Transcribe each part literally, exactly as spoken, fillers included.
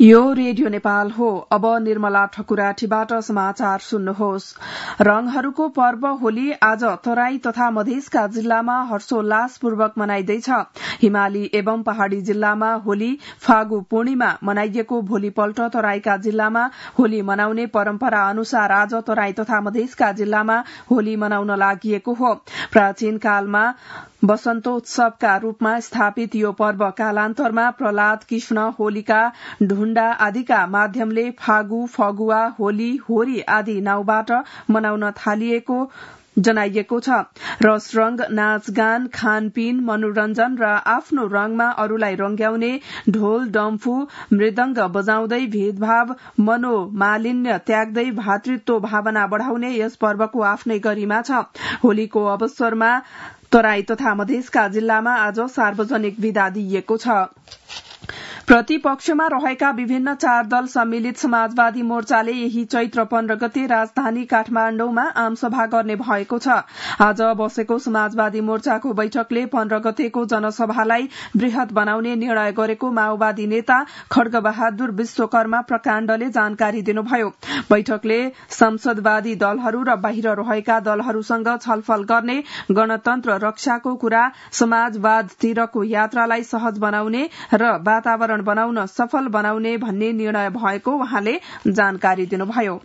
यो रेडियो नेपाल हो। अब निर्मला ठकुराठीबाट समाचार सुन्नुहोस्। रंगहरूको पर्व होली आज तराई तथा मधेसका जिल्लामा हर्षोल्लासपूर्वक मनाइँदैछ। हिमाली एवं पहाड़ी जिल्लामा होली फागु पूर्णिमा मनाइएको भोलिपल्ट तराईका जिल्लामा होली मनाउने परम्परा अनुसार आज तराई तथा मधेसका जिल्लामा होली मनाउन लागिएको हो। प्राचीन कालमा वसन्तोत्सवका रूपमा स्थापित यो पर्व कालान्तरमा प्रहलाद, कृष्ण, होलिका, ढुण्डा आदिका माध्यमले फागु, फगुवा, होली, होरी आदि नाउँबाट मनाउन थालिएको जनाइएको छ। रस रंग, नाचगान, खानपिन, मनोरञ्जन र आफ्नो रंगमा अरूलाई रंग्याउने, ढोल, डम्फु, मृदंग बजाउँदै भेदभाव, मनोमालिन्य त्याग्दै भातृत्व भावना बढ़ाउने यस पर्वको आफ्नै गरिमा छ। होलीको अवसरमा तराई तथा मधेसका जिल्लामा आज सार्वजनिक विदा दिइएको छ। प्रतिपक्षमा रहेका विभिन्न चार दल सम्मिलित समाजवादी मोर्चाले यही चैत्र पन्ध्र गते राजधानी काठमाण्डुमा आमसभा गर्ने भएको छ। आज बसेको समाजवादी मोर्चाको बैठकले पन्ध्र गतेको जनसभालाई वृहत बनाउने निर्णय गरेको माओवादी नेता खड्गबहादुर विश्वकर्मा प्रकाण्डले जानकारी दिनुभयो। बैठकले संसदवादी दलहरू र बाहिर रहेका दलहरूसँग छलफल गर्ने, गणतन्त्र रक्षाको कुरा, समाजवादतिरको यात्रालाई सहज बनाउने र वातावरण बनाउन सफल बनाउने भन्ने निर्णय भएको उहाँले जानकारी दिनुभयो।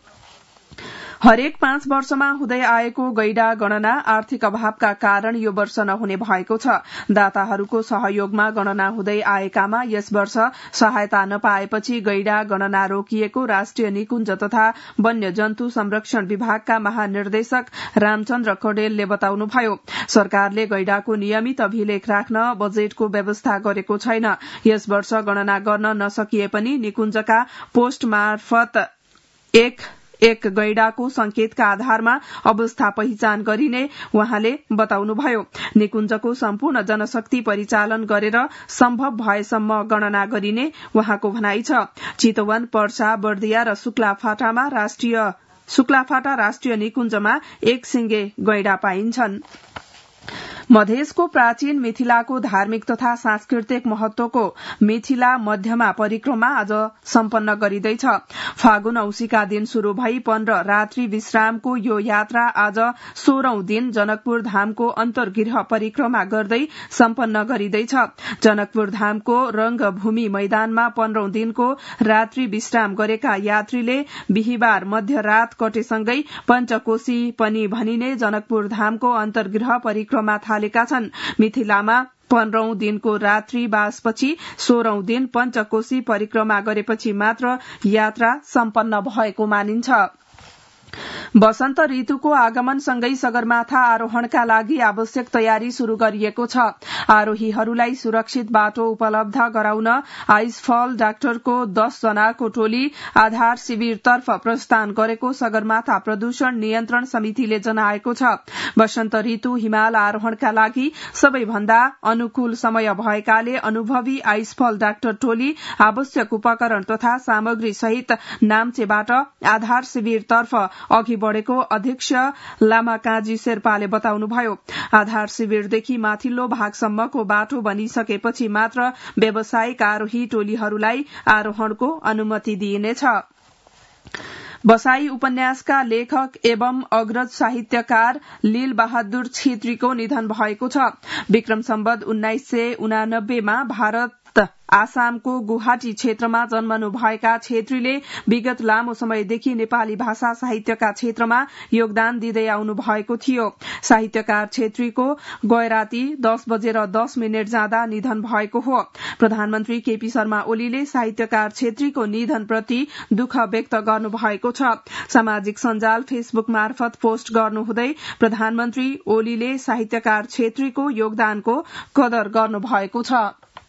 हरेक पाँच वर्षमा हुँदै आएको गैडा गणना आर्थिक अभावका कारण यो वर्ष नहुने भएको छ। दाताहरूको सहयोगमा गणना हुँदै आएकामा यस वर्ष सहायता नपाएपछि गैडा गणना रोकिएको राष्ट्रिय निकुञ्ज तथा वन्यजन्तु संरक्षण विभागका महानिर्देशक रामचन्द्र कडेलले बताउनुभयो। सरकारले गैडाको नियमित अभिलेख राख्न बजेटको व्यवस्था गरेको छैन। यस वर्ष गणना गर्न नसकिए पनि निकुञ्जका पोस्ट मार्फत एक एक गैडाको संकेतका आधारमा अवस्था पहिचान गरिने उहाँले बताउनुभयो। निकुञ्जको सम्पूर्ण जनशक्ति परिचालन गरेर सम्भव भएसम्म गणना गरिने उहाँको भनाइ छ। चितवन, पर्सा, बर्दिया र शुक्लाफाटामा राष्ट्रिय शुक्लाफाटा राष्ट्रिय निकुञ्जमा एक सिंगे गैडा पाइन्छन्। मधेसको प्राचीन मिथिलाको धार्मिक तथा सांस्कृतिक महत्वको मिथिला मध्यमा परिक्रमा आज सम्पन्न गरिँदैछ। फागुन औंसीका दिन शुरू भई पन्ध्र रात्रि विश्रामको यो यात्रा आज सोह्रौं दिन जनकपुर धामको अन्तर्गृह परिक्रमा गर्दै सम्पन्न गरिँदैछ। जनकपुर धामको रंगभूमि मैदानमा पन्ध्रौं दिनको रात्रि विश्राम गरेका यात्रीले बिहिबार मध्यरात कटेसँगै पञ्चकोशी पनि भनिने जनकपुर धामको अन्तर्गृह परिक्रमा थालेका छन्। मिथिलामा पन्ध्रौं दिनको रात्रि बासपछि सोह्रौं दिन पञ्चकोशी परिक्रमा गरेपछि मात्र यात्रा सम्पन्न भएको मानिन्छ। वसन्त ऋतुको आगमनसँगै सगरमाथा आरोहणका लागि आवश्यक तयारी शुरू गरिएको छ। आरोहीहरूलाई सुरक्षित बाटो उपलब्ध गराउन आइसफल डाक्टरको दस जनाको टोली आधार शिविरतर्फ प्रस्थान गरेको सगरमाथा प्रदूषण नियन्त्रण समितिले जनाएको छ। वसन्त ऋतु हिमाल आरोहणका लागि सबैभन्दा अनुकूल समय भएकाले अनुभवी आइसफल डाक्टर टोली आवश्यक उपकरण तथा सामग्री सहित नाम्चेबाट आधार शिविरतर्फ अघि बढ़ेको अध्यक्ष लामा काजी शेर्पाले बताउनुभयो। आधार शिविरदेखि माथिल्लो भागसम्मको बाटो बनिसकेपछि मात्र व्यावसायिक आरोही टोलीहरूलाई आरोहणको अनुमति दिइनेछ। बसाई उपन्यासका लेखक एवं अग्रज साहित्यकार लील बहादुर छेत्रीको निधन भएको छ। विक्रम सम्वत उन्नाइस सय उनानब्बेमा भारत आसामको गुवाहाटी क्षेत्रमा जन्मनु भएका छेत्रीले विगत लामो समयदेखि नेपाली भाषा साहित्यका क्षेत्रमा योगदान दिँदै आउनु भएको थियो। साहित्यकार छेत्रीको गैराती दस बजेर दस मिनट जाँदा निधन भएको हो। प्रधानमन्त्री केपी शर्मा ओलीले साहित्यकार छेत्रीको निधनप्रति दुःख व्यक्त गर्नुभएको छ। सामाजिक सञ्जाल फेसबुक मार्फत पोस्ट गर्नुहुँदै प्रधानमन्त्री ओलीले साहित्यकार छेत्रीको योगदानको कदर गर्नुभएको छ।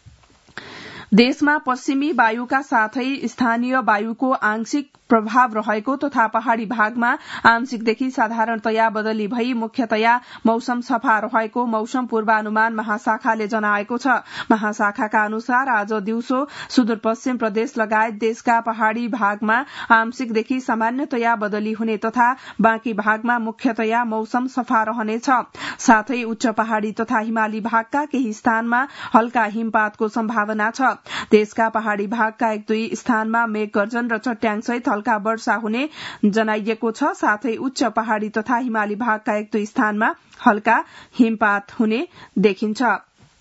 देशमा पश्चिमी वायुका साथै स्थानीय वायुको आंशिक प्रभाव रहेको तथा पहाड़ी भागमा आंशिकदेखि साधारणतया बदली भई मुख्यतया मौसम सफा रहेको मौसम पूर्वानुमान महाशाखाले जनाएको छ। महाशाखाका अनुसार आज दिउँसो सुदूरपश्चिम प्रदेश लगायत देशका पहाड़ी भागमा आंशिकदेखि सामान्यतया बदली हुने तथा बाँकी भागमा मुख्यतया मौसम सफा रहनेछ। साथै उच्च पहाड़ी तथा हिमाली भागका केही स्थानमा हल्का हिमपातको सम्भावना छ। देशका पहाड़ी भागका एक दुई स्थानमा मेघ गर्जन र चट्याङसहित हल्का वर्षा हुने जनाइएको छ। साथै उच्च पहाड़ी तथा हिमाली भागका एक दुई स्थानमा हल्का हिमपात हुने देखिन्छ।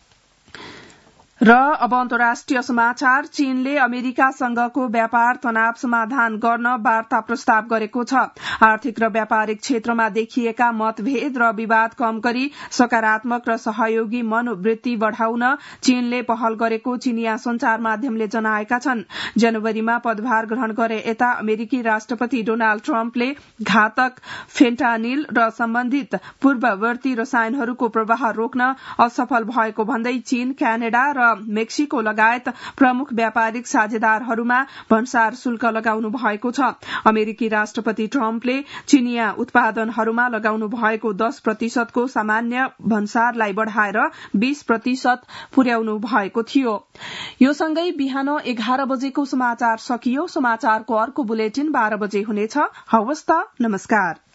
र अब अन्तर्राष्ट्रिय समाचार। चीनले अमेरिकासँगको व्यापार तनाव समाधान गर्न वार्ता प्रस्ताव गरेको छ। आर्थिक र व्यापारिक क्षेत्रमा देखिएका मतभेद र विवाद कम गरी सकारात्मक र सहयोगी मनोवृत्ति बढ़ाउन चीनले पहल गरेको चीनिया संचार माध्यमले जनाएका छन्। जनवरीमा पदभार ग्रहण गरे यता अमेरिकी राष्ट्रपति डोनाल्ड ट्रम्पले घातक फेन्टानिल र सम्बन्धित पूर्ववर्ती रसायनहरूको प्रवाह रोक्न असफल भएको भन्दै चीन, क्यानाडा र मेक्सिको लगायत प्रमुख व्यापारिक साझेदारहरूमा भन्सार शुल्क लगाउनु भएको छ। अमेरिकी राष्ट्रपति ट्रम्पले चिनिया उत्पादनहरूमा लगाउनु भएको दस प्रतिशतको सामान्य भन्सारलाई बढ़ाएर बीस प्रतिशत पुर्याउनु भएको थियो। यो सँगै बिहान एघार बजेको समाचार सकियो। समाचारको अर्को बुलेटिन बाह्र बजे हुनेछ। हवस् त, नमस्कार।